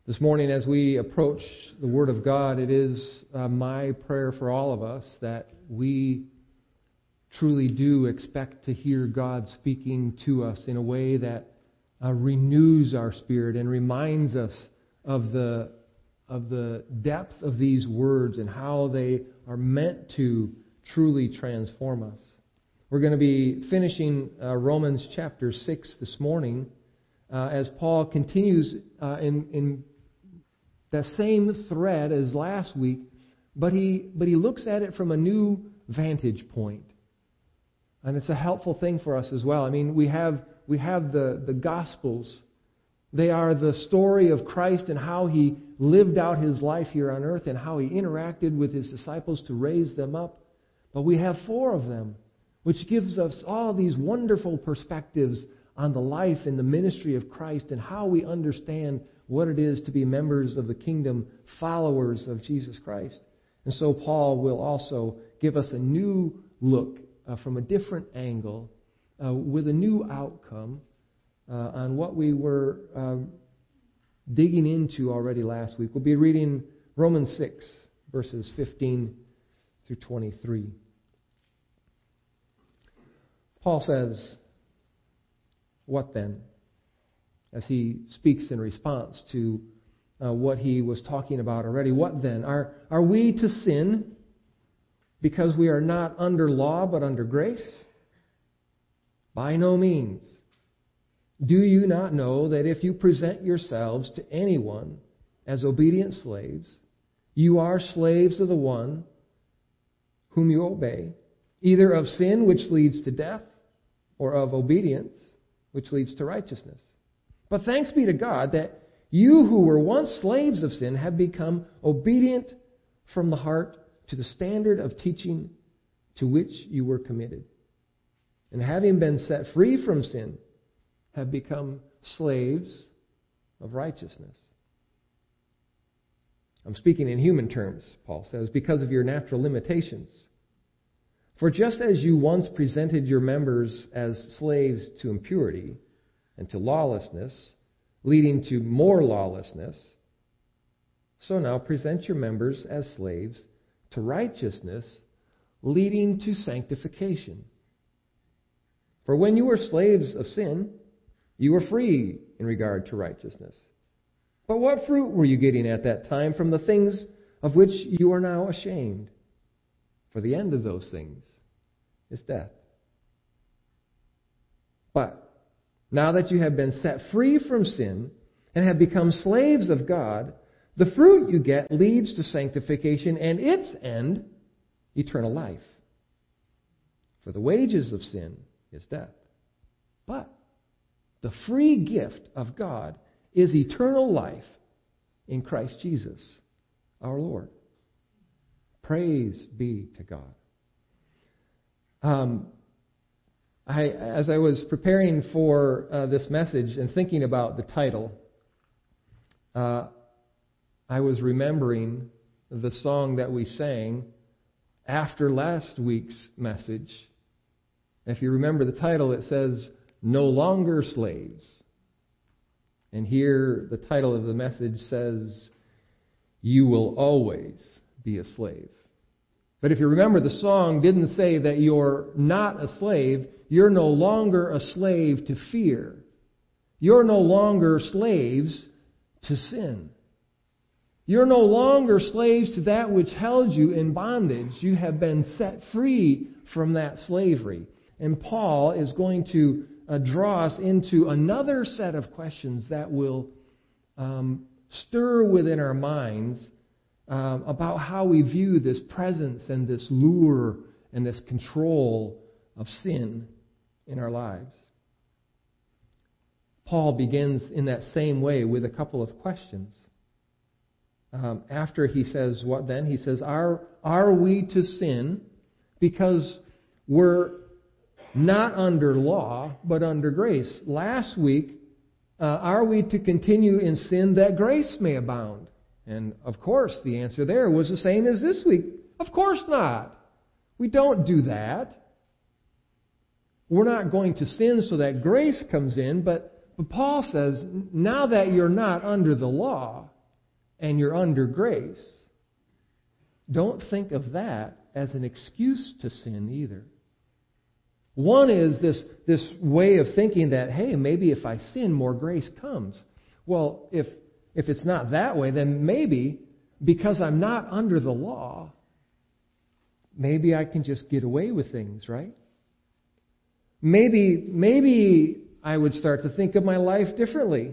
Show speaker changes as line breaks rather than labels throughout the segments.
This morning, as we approach the Word of God, it is my prayer for all of us that we truly do expect to hear God speaking to us in a way that renews our spirit and reminds us of the depth of these words and how they are meant to truly transform us. We're going to be finishing Romans chapter 6 this morning as Paul continues in the same thread as last week, but he looks at it from a new vantage point. And it's a helpful thing for us as well. I mean, we have the Gospels. They are the story of Christ and how He lived out His life here on earth and how He interacted with His disciples to raise them up. But we have 4 of them, which gives us all these wonderful perspectives on the life and the ministry of Christ and how we understand what it is to be members of the kingdom, followers of Jesus Christ. And so Paul will also give us a new look from a different angle with a new outcome on what we were digging into already last week. We'll be reading Romans 6, verses 15 through 23. Paul says, "What then?" As he speaks in response to what he was talking about already. What then? Are we to sin because we are not under law but under grace? By no means. Do you not know that if you present yourselves to anyone as obedient slaves, you are slaves of the one whom you obey, either of sin, which leads to death, or of obedience, which leads to righteousness? But thanks be to God that you who were once slaves of sin have become obedient from the heart to the standard of teaching to which you were committed. And having been set free from sin, have become slaves of righteousness. I'm speaking in human terms, Paul says, because of your natural limitations. For just as you once presented your members as slaves to impurity and to lawlessness, leading to more lawlessness, so now present your members as slaves to righteousness, leading to sanctification. For when you were slaves of sin, you were free in regard to righteousness. But what fruit were you getting at that time from the things of which you are now ashamed? For the end of those things is death. But now that you have been set free from sin and have become slaves of God, the fruit you get leads to sanctification and its end, eternal life. For the wages of sin is death. But the free gift of God is eternal life in Christ Jesus, our Lord. Praise be to God. As I was preparing for this message and thinking about the title, I was remembering the song that we sang after last week's message. If you remember the title, it says, "No Longer Slaves." And here the title of the message says, "You Will Always Be a Slave." But if you remember, the song didn't say that you're not a slave. You're no longer a slave to fear. You're no longer slaves to sin. You're no longer slaves to that which held you in bondage. You have been set free from that slavery. And Paul is going to draw us into another set of questions that will stir within our minds about how we view this presence and this lure and this control of sin in our lives. Paul begins in that same way with a couple of questions. After he says, what then? He says, are we to sin because we're not under law, but under grace? Last week, are we to continue in sin that grace may abound? And of course, the answer there was the same as this week. Of course not. We don't do that. We're not going to sin so that grace comes in, but Paul says, now that you're not under the law, and you're under grace, don't think of that as an excuse to sin either. One is this way of thinking that, hey, maybe if I sin, more grace comes. Well, if it's not that way, then maybe because I'm not under the law, maybe I can just get away with things, right? Maybe I would start to think of my life differently.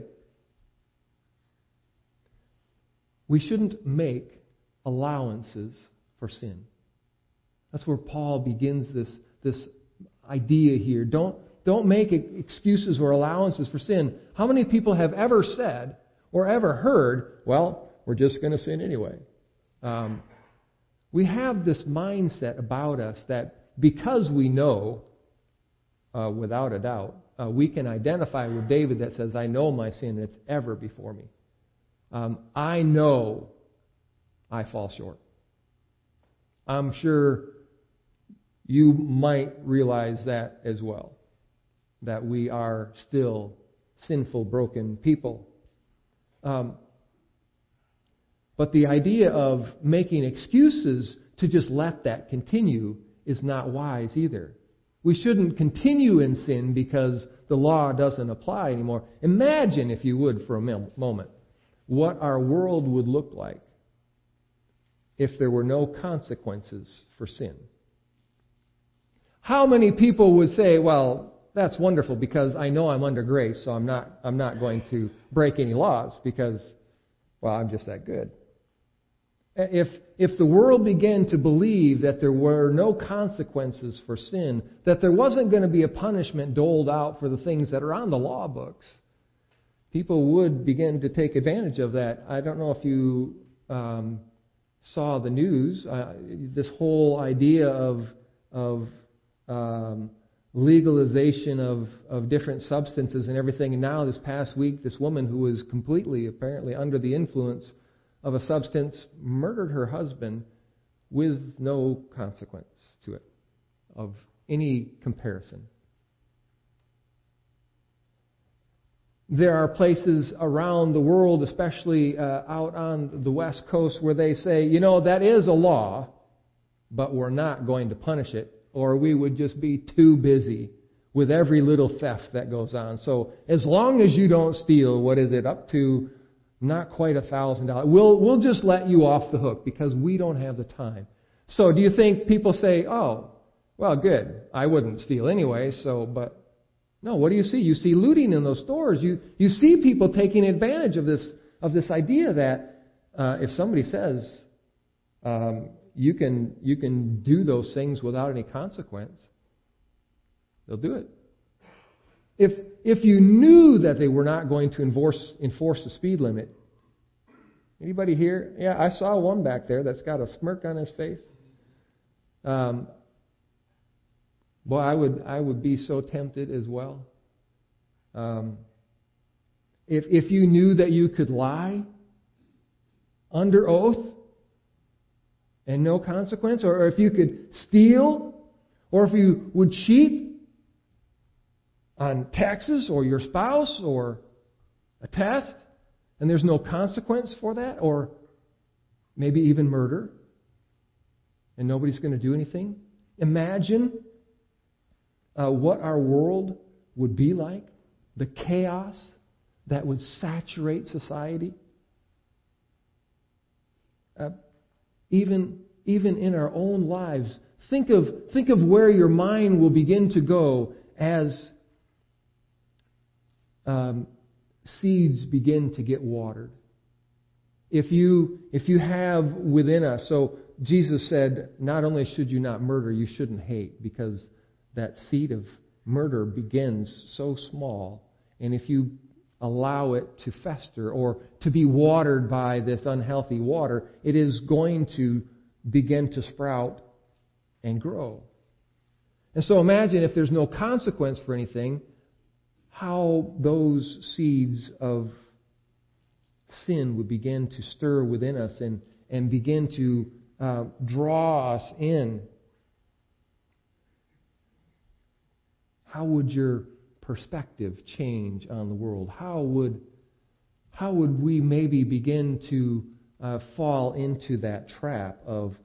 We shouldn't make allowances for sin. That's where Paul begins this idea here. Don't make excuses or allowances for sin. How many people have ever said or ever heard, well, we're just going to sin anyway? We have this mindset about us that because we know, without a doubt, we can identify with David that says, I know my sin, it's ever before me. I know I fall short. I'm sure you might realize that as well, that we are still sinful, broken people. But the idea of making excuses to just let that continue is not wise either. We shouldn't continue in sin because the law doesn't apply anymore. Imagine, if you would, for a moment, what our world would look like if there were no consequences for sin. How many people would say, well, that's wonderful because I know I'm under grace, so I'm not going to break any laws because, well, I'm just that good. If the world began to believe that there were no consequences for sin, that there wasn't going to be a punishment doled out for the things that are on the law books, people would begin to take advantage of that. I don't know if you saw the news. This whole idea of legalization of different substances and everything. And now this past week, this woman who was completely, apparently, under the influence of a substance murdered her husband with no consequence to it of any comparison. There are places around the world, especially out on the West Coast, where they say, that is a law, but we're not going to punish it, or we would just be too busy with every little theft that goes on. So as long as you don't steal, what is it, up to not quite $1,000, we'll just let you off the hook because we don't have the time. So do you think people say, oh, well, good, I wouldn't steal anyway, but no, what do you see? You see looting in those stores. You see people taking advantage of this idea that if somebody says you can do those things without any consequence, they'll do it. If you knew that they were not going to enforce the speed limit, anybody here? Yeah, I saw one back there that's got a smirk on his face. Boy, I would be so tempted as well. If you knew that you could lie under oath and no consequence, or if you could steal, or if you would cheat on taxes or your spouse or a test, and there's no consequence for that, or maybe even murder, and nobody's going to do anything. Imagine what our world would be like, the chaos that would saturate society. Even in our own lives, think of where your mind will begin to go as seeds begin to get watered. If you have within us, so Jesus said, not only should you not murder, you shouldn't hate, because that seed of murder begins so small, and if you allow it to fester or to be watered by this unhealthy water, it is going to begin to sprout and grow. And so imagine if there's no consequence for anything, how those seeds of sin would begin to stir within us and begin to draw us in. How would your perspective change on the world? How would we maybe begin to fall into that trap of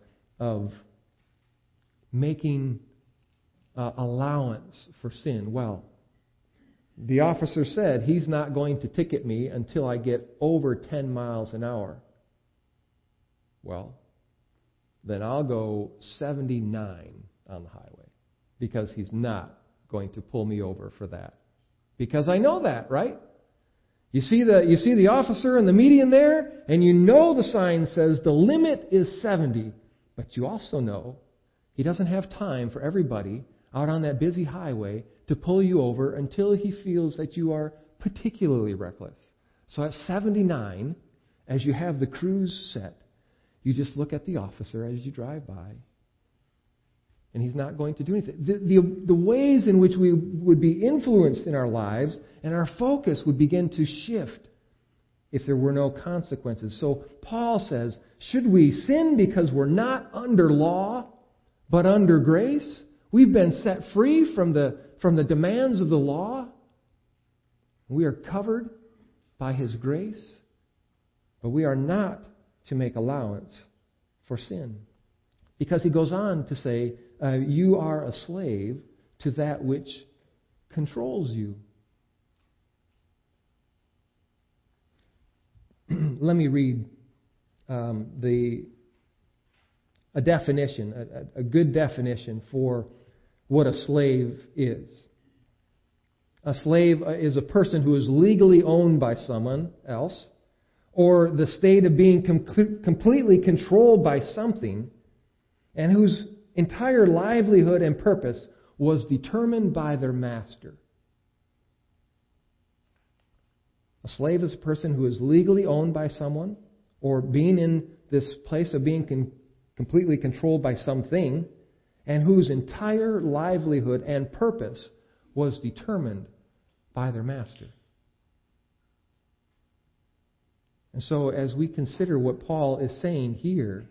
making allowance for sin. Well, the officer said he's not going to ticket me until I get over 10 miles an hour. Well, then I'll go 79 on the highway because he's not going to pull me over for that. Because I know that, right? You see the officer in the median there, and you know the sign says the limit is 70. But you also know he doesn't have time for everybody out on that busy highway to pull you over until he feels that you are particularly reckless. So at 79, as you have the cruise set, you just look at the officer as you drive by, and he's not going to do anything. The ways in which we would be influenced in our lives and our focus would begin to shift if there were no consequences. So Paul says, should we sin because we're not under law, but under grace? We've been set free from the demands of the law. We are covered by His grace, but we are not to make allowance for sin. Because he goes on to say, you are a slave to that which controls you. Let me read a definition, a good definition for what a slave is. A slave is a person who is legally owned by someone else, or the state of being completely controlled by something, and whose entire livelihood and purpose was determined by their master. A slave is a person who is legally owned by someone, or being in this place of being completely controlled by something, and whose entire livelihood and purpose was determined by their master. And so as we consider what Paul is saying here,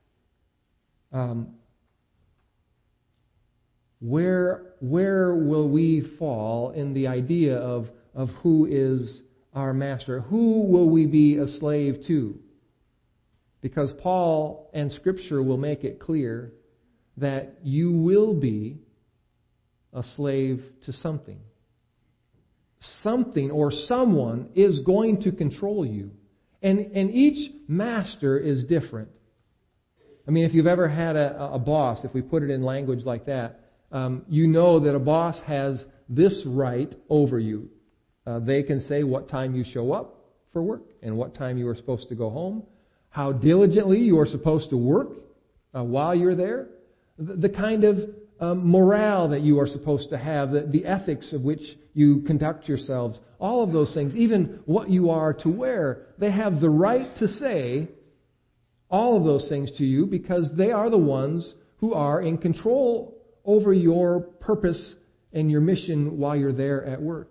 where will we fall in the idea of who is our master? Who will we be a slave to? Because Paul and Scripture will make it clear that you will be a slave to something. Something or someone is going to control you. And each master is different. I mean, if you've ever had a boss, if we put it in language like that, you know that a boss has this right over you. They can say what time you show up for work and what time you are supposed to go home, how diligently you are supposed to work while you're there, the kind of morale that you are supposed to have, the ethics of which you conduct yourselves, all of those things, even what you are to wear. They have the right to say all of those things to you because they are the ones who are in control over your purpose and your mission while you're there at work.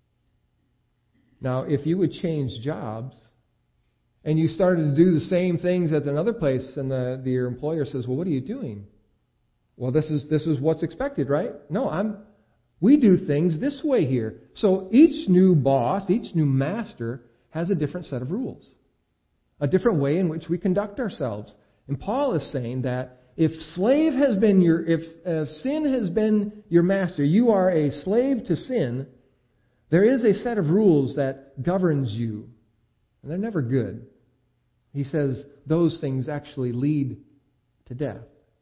Now, if you would change jobs and you started to do the same things at another place and your employer says, well, what are you doing? Well, this is what's expected, right? No, we do things this way here. So each new boss, each new master has a different set of rules, a different way in which we conduct ourselves. And Paul is saying that if sin has been your master, you are a slave to sin, there is a set of rules that governs you. And they're never good. He says those things actually lead to death.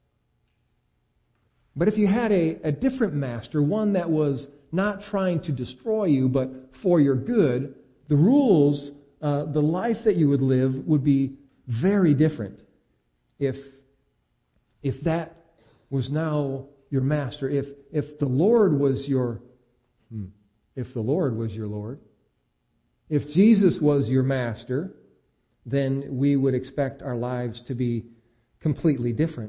But if you had a different master, one that was not trying to destroy you, but for your good, the rules, the life that you would live would be very different. If that was now your master, if the Lord was your Lord, if Jesus was your master, then we would expect our lives to be completely different.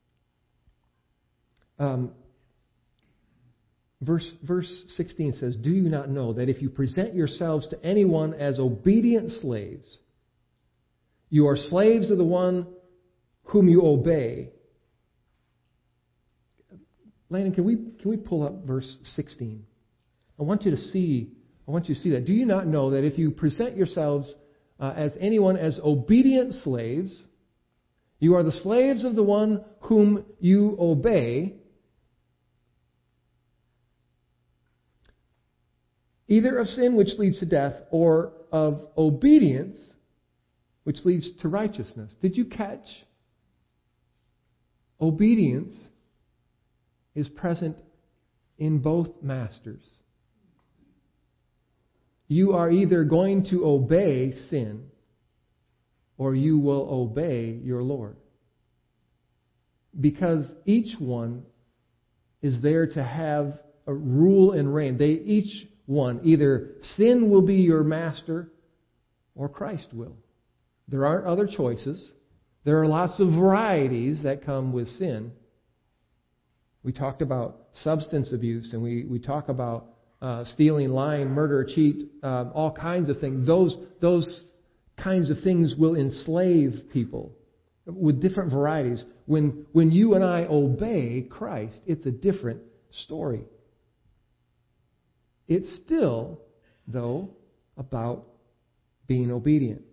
Verse 16 says, do you not know that if you present yourselves to anyone as obedient slaves, you are slaves of the one whom you obey? Landon, can we pull up verse 16? I want you to see that. Do you not know that if you present yourselves as anyone as obedient slaves. You are the slaves of the one whom you obey, either of sin which leads to death or of obedience which leads to righteousness. Did you catch? Obedience is present in both masters. You are either going to obey sin or you will obey your Lord. Because each one is there to have a rule and reign. Each one, either sin will be your master or Christ will. There aren't other choices. There are lots of varieties that come with sin. We talked about substance abuse, and we talk about stealing, lying, murder, cheat, all kinds of things. Those kinds of things will enslave people with different varieties. When you and I obey Christ, it's a different story. It's still, though, about being obedient.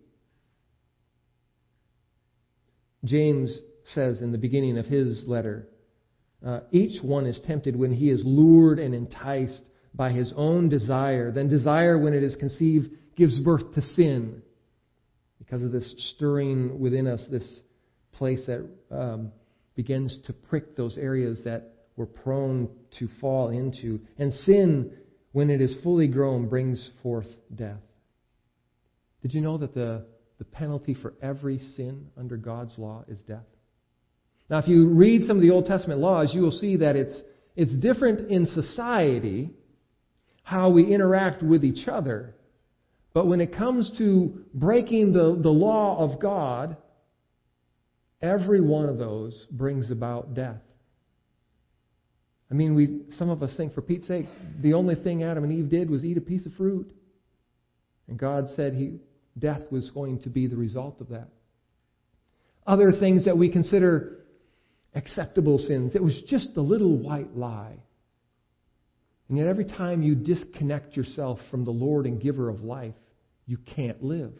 James says in the beginning of his letter, each one is tempted when he is lured and enticed by his own desire. Then desire, when it is conceived, gives birth to sin. Because of this stirring within us, this place that begins to prick those areas that we're prone to fall into. And sin, when it is fully grown, brings forth death. Did you know that the penalty for every sin under God's law is death? Now, if you read some of the Old Testament laws, you will see that it's different in society, how we interact with each other. But when it comes to breaking the law of God, every one of those brings about death. I mean, some of us think, for Pete's sake, the only thing Adam and Eve did was eat a piece of fruit. And God said death was going to be the result of that. Other things that we consider acceptable sins, it was just a little white lie. And yet every time you disconnect yourself from the Lord and giver of life, you can't live.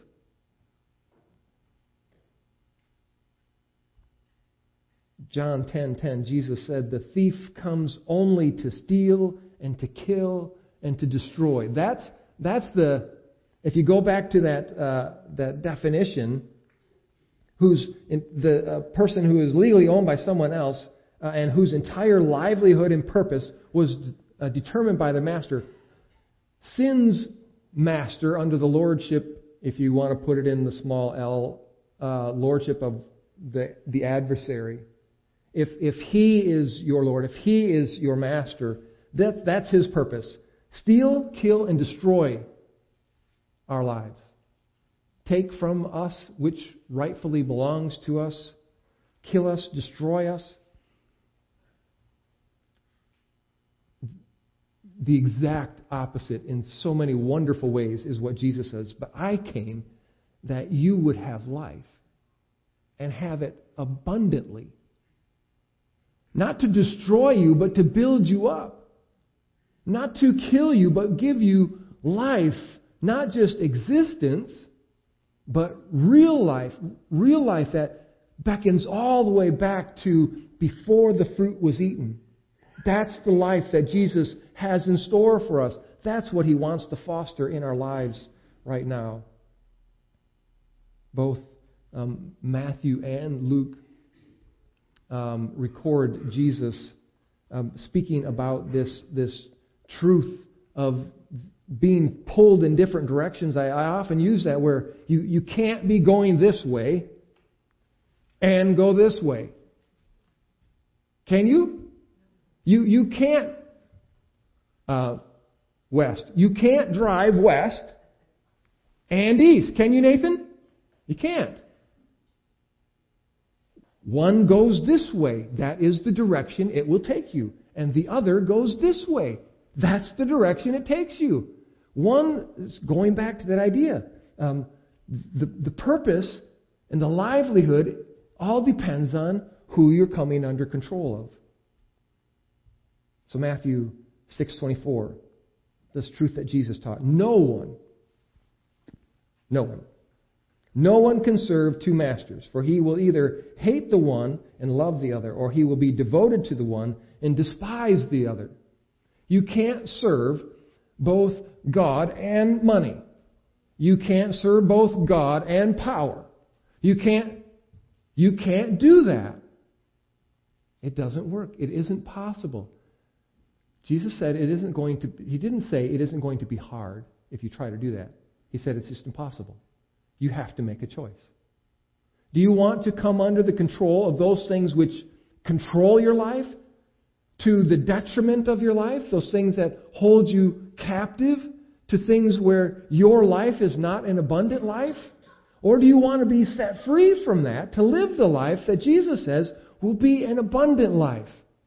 John 10:10, Jesus said, "The thief comes only to steal and to kill and to destroy." That's if you go back to that definition, the person who is legally owned by someone else and whose entire livelihood and purpose was determined by the master. Sin's master under the lordship, if you want to put it in the small l, lordship of the adversary. If he is your Lord, if he is your master, that's his purpose. Steal, kill, and destroy our lives. Take from us which rightfully belongs to us. Kill us, destroy us. The exact opposite in so many wonderful ways is what Jesus says. But I came that you would have life and have it abundantly. Not to destroy you, but to build you up. Not to kill you, but give you life. Not just existence, but real life that beckons all the way back to before the fruit was eaten. That's the life that Jesus has in store for us. That's what he wants to foster in our lives right now. Both Matthew and Luke record Jesus speaking about this truth of being pulled in different directions. I often use that where you can't be going this way and go this way. Can you? You can't west. You can't drive west and east. Can you, Nathan? You can't. One goes this way. That is the direction it will take you. And the other goes this way. That's the direction it takes you. One is going back to that idea. The purpose and the livelihood all depends on who you're coming under control of. So Matthew 6:24, this truth that Jesus taught. No one No one can serve two masters, for he will either hate the one and love the other, or he will be devoted to the one and despise the other. You can't serve both God and money. You can't serve both God and power. You can't do that. It doesn't work. It isn't possible. Jesus said he didn't say it isn't going to be hard if you try to do that. He said it's just impossible. You have to make a choice. Do you want to come under the control of those things which control your life to the detriment of your life? Those things that hold you captive to things where your life is not an abundant life? Or do you want to be set free from that to live the life that Jesus says will be an abundant life?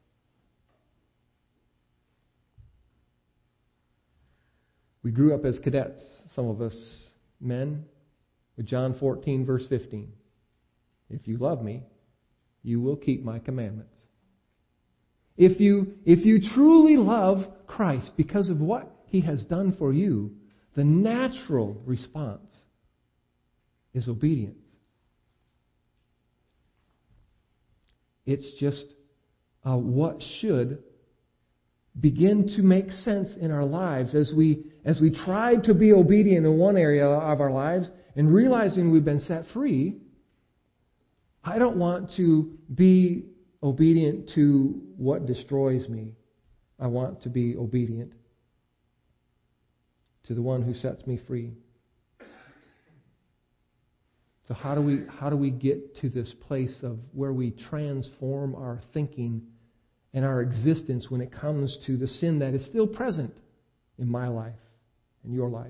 We grew up as cadets, some of us men, with John 14, verse 15. If you love me, you will keep my commandments. If you truly love Christ because of what He has done for you, the natural response is obedience. It's just what should begin to make sense in our lives as we try to be obedient in one area of our lives and realizing we've been set free. I don't want to be obedient to what destroys me. I want to be obedient to the one who sets me free. So how do we get to this place of where we transform our thinking and our existence when it comes to the sin that is still present in my life and your life?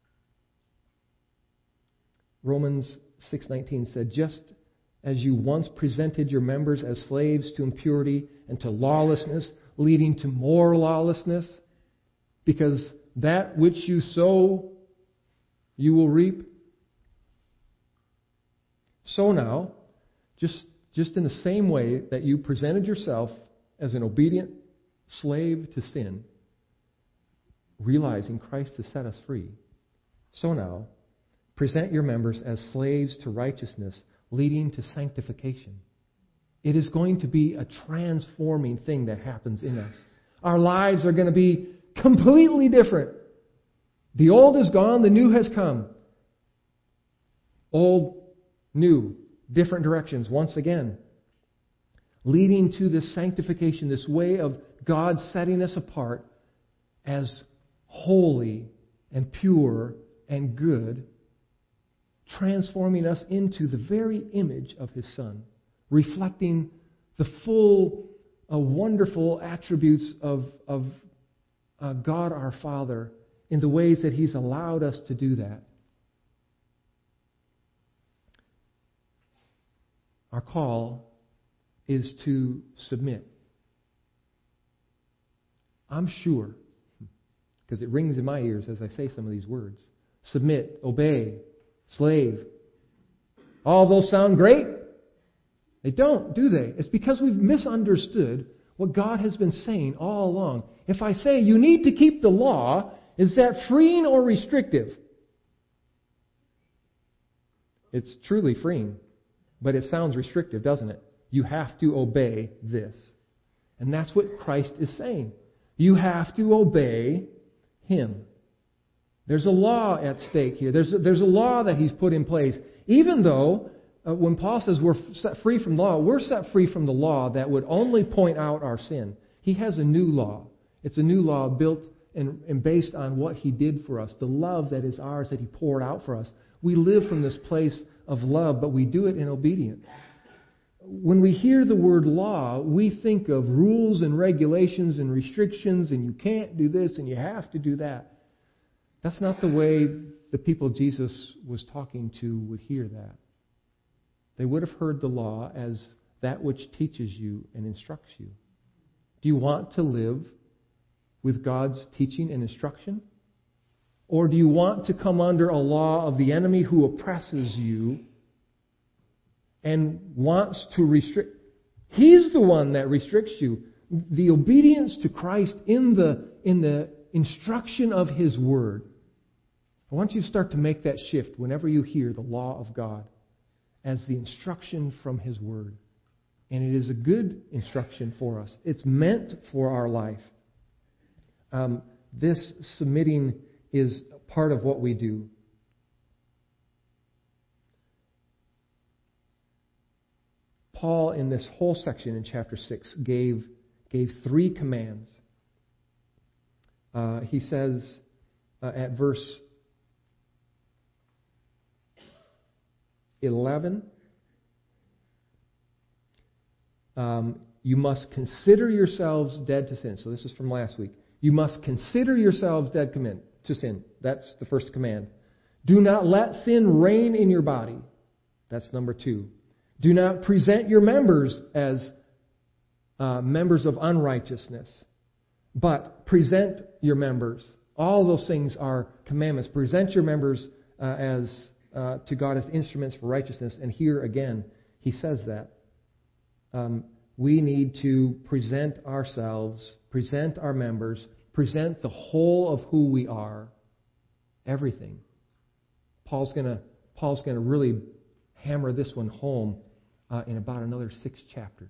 Romans 6:19 said, just as you once presented your members as slaves to impurity and to lawlessness, leading to more lawlessness, because that which you sow, you will reap. So now, just in the same way that you presented yourself as an obedient slave to sin, realizing Christ has set us free, so now, present your members as slaves to righteousness, leading to sanctification. It is going to be a transforming thing that happens in us. Our lives are going to be completely different. The old is gone, the new has come. Old, new, different directions once again. Leading to this sanctification, this way of God setting us apart as holy and pure and good, transforming us into the very image of His Son, reflecting the full, wonderful attributes of God our Father in the ways that He's allowed us to do that. Our call is to submit. I'm sure, because it rings in my ears as I say some of these words. Submit, obey, slave. All those sound great? They don't, do they? It's because we've misunderstood what God has been saying all along. If I say you need to keep the law, is that freeing or restrictive? It's truly freeing, but it sounds restrictive, doesn't it? You have to obey this. And that's what Christ is saying. You have to obey Him. There's a law at stake here. There's a law that He's put in place. Even though, when Paul says we're set free from law, we're set free from the law that would only point out our sin. He has a new law. It's a new law built and based on what He did for us, the love that is ours that He poured out for us. We live from this place of love, but we do it in obedience. When we hear the word law, we think of rules and regulations and restrictions, and you can't do this and you have to do that. That's not the way the people Jesus was talking to would hear that. They would have heard the law as that which teaches you and instructs you. Do you want to live with God's teaching and instruction? Or do you want to come under a law of the enemy who oppresses you and wants to restrict? He's the one that restricts you. The obedience to Christ in the instruction of His Word I want you to start to make that shift whenever you hear the law of God as the instruction from His Word. And it is a good instruction for us. It's meant for our life. This submitting is part of what we do. Paul, in this whole section in chapter 6, gave 3 commands. He says at verse 11, you must consider yourselves dead to sin. So this is from last week. You must consider yourselves dead to sin. That's the first command. Do not let sin reign in your body. That's number 2. Do not present your members as members of unrighteousness, but present your members. All those things are commandments. Present your members to God as instruments for righteousness. And here again, he says that. We need to present ourselves, present our members, present the whole of who we are, everything. Paul's going to really hammer this one home in about another 6 chapters.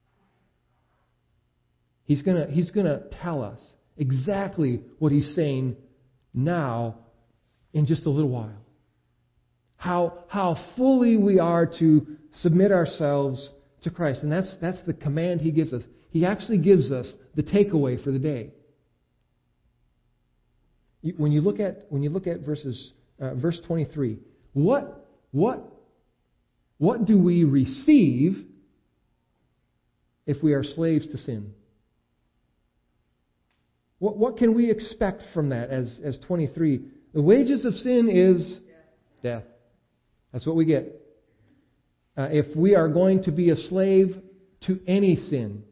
He's going to tell us exactly what he's saying now in just a little while. How fully we are to submit ourselves to Christ. And that's the command he gives us. He actually gives us the takeaway for the day. When you look at verse 23, what do we receive if we are slaves to sin? What can we expect from that as 23? The wages of sin is death. That's what we get. If we are going to be a slave to any sin,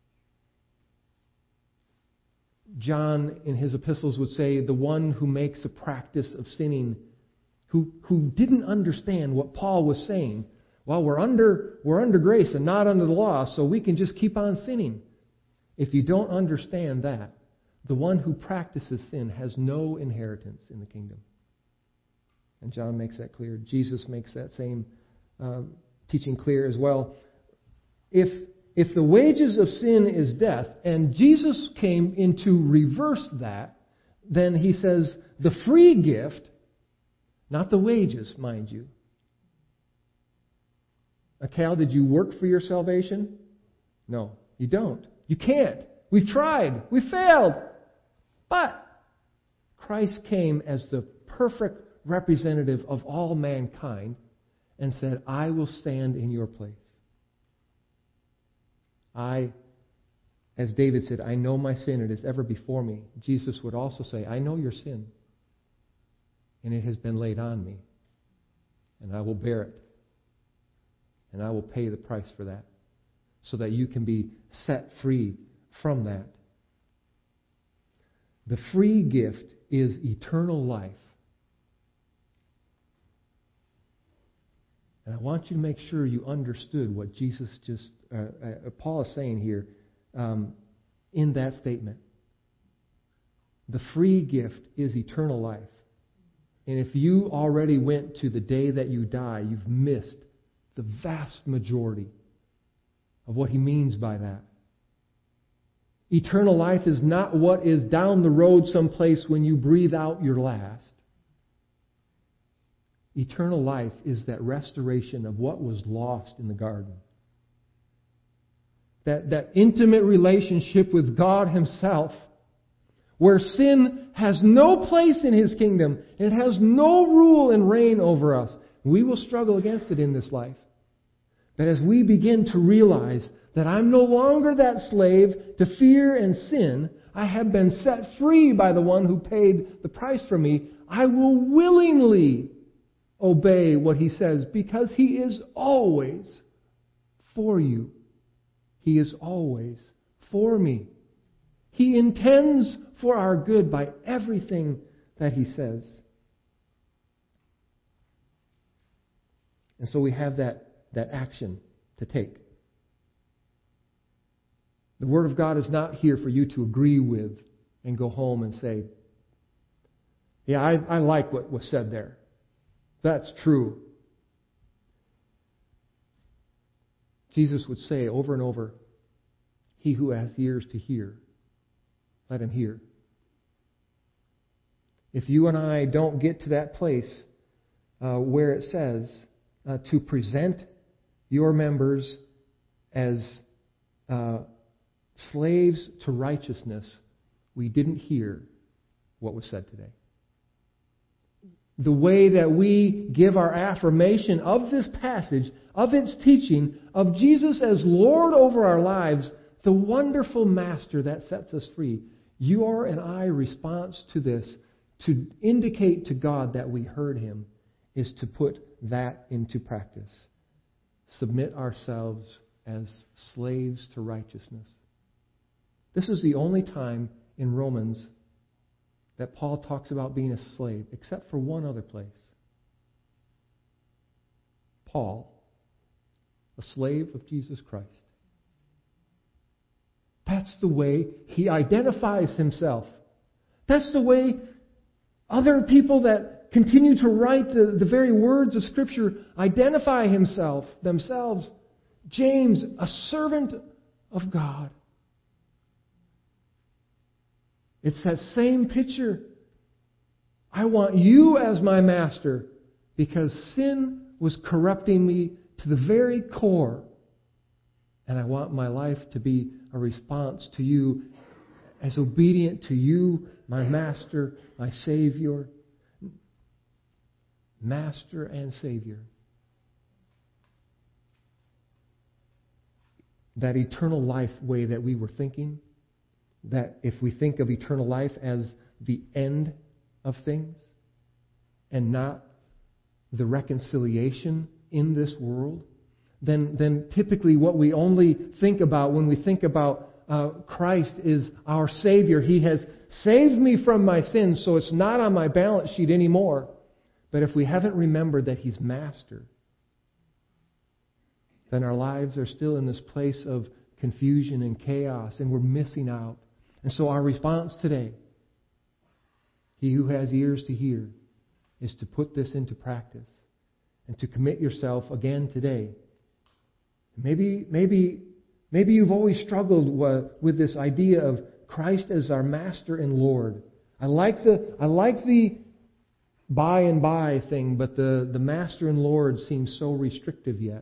John in his epistles would say the one who makes a practice of sinning, who didn't understand what Paul was saying. Well, we're under grace and not under the law, so we can just keep on sinning. If you don't understand that, the one who practices sin has no inheritance in the kingdom. And John makes that clear. Jesus makes that same teaching clear as well. If the wages of sin is death, and Jesus came in to reverse that, then he says the free gift, not the wages, mind you. Cal, did you work for your salvation? No, you don't. You can't. We've tried. We failed. But Christ came as the perfect representative of all mankind and said, I will stand in your place. As David said, I know my sin, it is ever before me. Jesus would also say, I know your sin, and it has been laid on me, and I will bear it, and I will pay the price for that, so that you can be set free from that. The free gift is eternal life. And I want you to make sure you understood what Jesus Paul is saying here in that statement. The free gift is eternal life. And if you already went to the day that you die, you've missed the vast majority of what he means by that. Eternal life is not what is down the road someplace when you breathe out your last. Eternal life is that restoration of what was lost in the garden. That intimate relationship with God Himself, where sin has no place in His kingdom, and it has no rule and reign over us. We will struggle against it in this life. But as we begin to realize that I'm no longer that slave to fear and sin, I have been set free by the one who paid the price for me, I will willingly obey what He says, because He is always for you. He is always for me. He intends for our good by everything that He says. And so we have that action to take. The Word of God is not here for you to agree with and go home and say, Yeah, I like what was said there. That's true. Jesus would say over and over, he who has ears to hear, let him hear. If you and I don't get to that place where it says to present your members as slaves to righteousness, we didn't hear what was said today. The way that we give our affirmation of this passage, of its teaching, of Jesus as Lord over our lives, the wonderful Master that sets us free, your and I response to this, to indicate to God that we heard Him, is to put that into practice. Submit ourselves as slaves to righteousness. This is the only time in Romans that Paul talks about being a slave, except for one other place. Paul, a slave of Jesus Christ. That's the way he identifies himself. That's the way other people that continue to write the very words of Scripture identify themselves. James, a servant of God. It's that same picture. I want you as my master because sin was corrupting me to the very core. And I want my life to be a response to you, as obedient to you, my master, my Savior. Master and Savior. That eternal life way that we were thinking, that if we think of eternal life as the end of things and not the reconciliation in this world, then typically what we only think about when we think about Christ is our Savior. He has saved me from my sins, so it's not on my balance sheet anymore. But if we haven't remembered that He's Master, then our lives are still in this place of confusion and chaos, and we're missing out. And so our response today, he who has ears to hear, is to put this into practice and to commit yourself again today. Maybe you've always struggled with this idea of Christ as our Master and Lord. I like the by and by thing, but the Master and Lord seems so restrictive yet.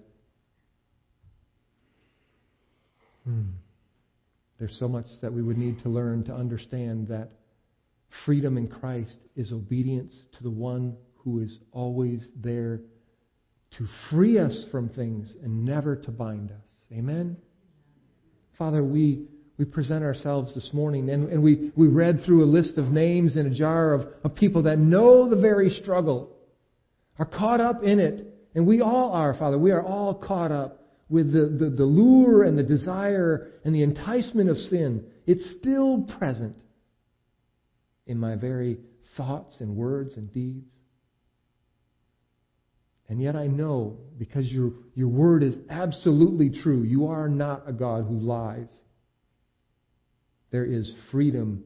There's so much that we would need to learn to understand that freedom in Christ is obedience to the one who is always there to free us from things and never to bind us. Amen? Father, we present ourselves this morning, and we read through a list of names in a jar of people that know the very struggle, are caught up in it. And we all are, Father. We are all caught up with the lure and the desire and the enticement of sin. It's still present in my very thoughts and words and deeds. And yet I know, because your word is absolutely true, you are not a God who lies. There is freedom,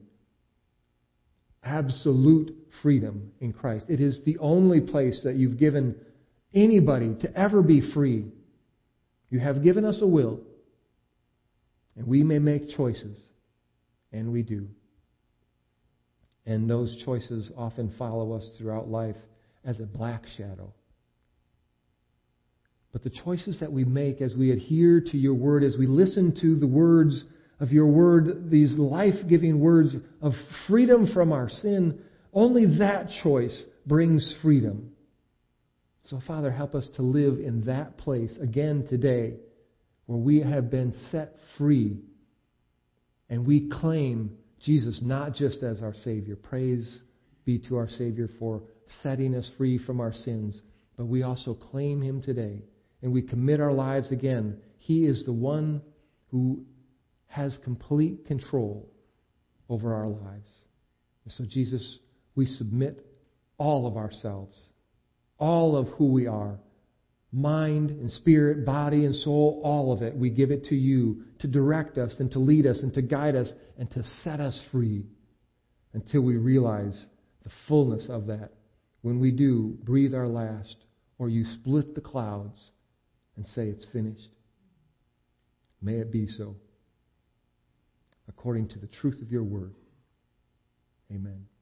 absolute freedom in Christ. It is the only place that you've given anybody to ever be free. You have given us a will, and we may make choices, and we do. And those choices often follow us throughout life as a black shadow. But the choices that we make as we adhere to your word, as we listen to the words of your word, these life-giving words of freedom from our sin, only that choice brings freedom. So, Father, help us to live in that place again today where we have been set free and we claim Jesus not just as our Savior. Praise be to our Savior for setting us free from our sins. But we also claim Him today and we commit our lives again. He is the one who has complete control over our lives. And so, Jesus, we submit all of ourselves, all of who we are, mind and spirit, body and soul, all of it. We give it to you to direct us and to lead us and to guide us and to set us free until we realize the fullness of that, when we do breathe our last, or you split the clouds and say it's finished. May it be so, according to the truth of your word. Amen.